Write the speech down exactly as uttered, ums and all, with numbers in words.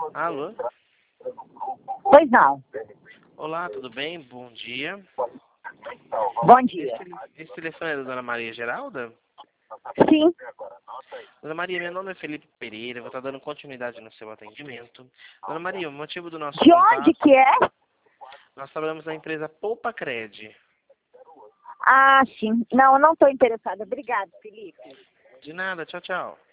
Alô? Pois não. Olá, tudo bem? Bom dia. Bom dia. Esse, tele- esse telefone é da Dona Maria Geralda? Sim. Dona Maria, meu nome é Felipe Pereira, vou estar dando continuidade no seu atendimento. Dona Maria, o motivo do nosso De onde contato, que é? nós trabalhamos na empresa Poupa Cred. Ah, sim. Não, eu não estou interessada. Obrigada, Felipe. De nada, tchau, tchau.